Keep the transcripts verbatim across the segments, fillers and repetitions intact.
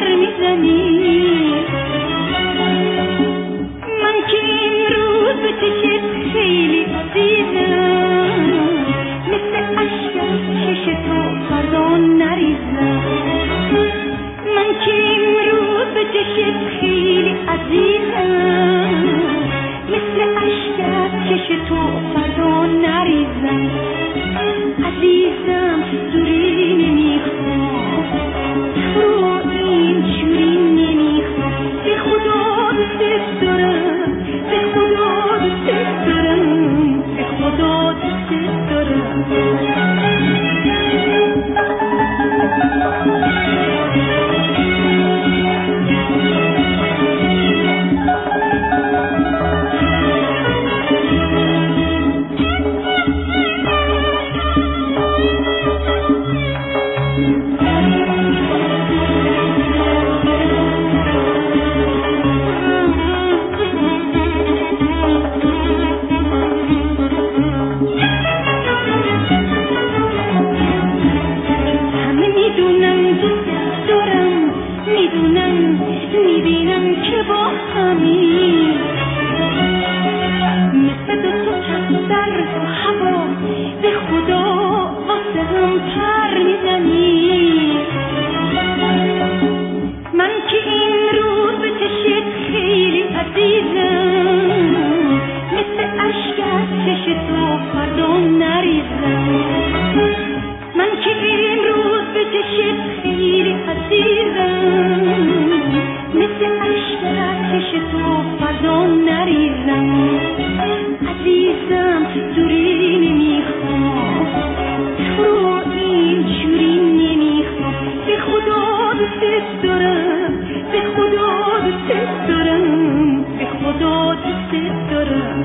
پر میزنی. من که امروز به چشت خیلی عزیزم، مثل عشق از چش تو فردا نریزم. من که امروز به چشت خیلی عزیزم، مثل عشق از چش تو فردا نریزم. عزیزم دوری نمیخوام، رو اینجوری نمیخوام. به خدا دوست دارم، به خدا دوست دارم، به خدا دوست دارم. میبینم که با همی مثل دو تا کس در تو هوا، به خدا واسه هم پر میزنی. من که این روز به چشت خیلی عزیزم، مثل عشق از چش تو فردا نریزم. من که این روز به چشت خیلی عزیزم، مثل عشق از چش تو فردا نریزم. عزیزم دوری نمیخوام، رو اینجوری نمیخوام. به خدا دوست دارم، به خدا دوست دارم، به خدا دوست دارم.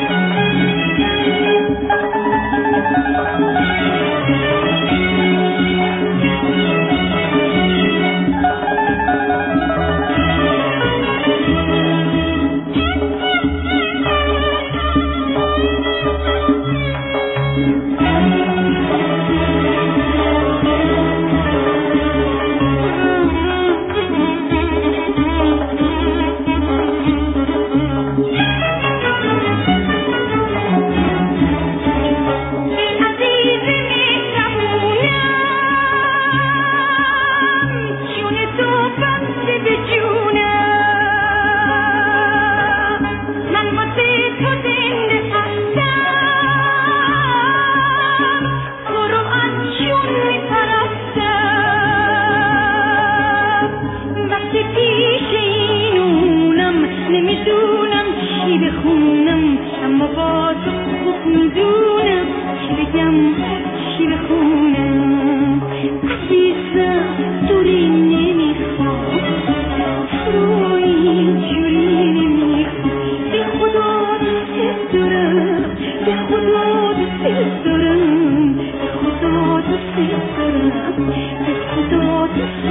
نمیدونم چی بخونم، اما با تو خوب میدونم چی بگم، چی بخونم. عزیزم دوری نمیخوام، رو اینجوری نمیخوام. به خدا دوست دارم، به خدا دوست دارم، به خدا دوست دارم، به خدا دوست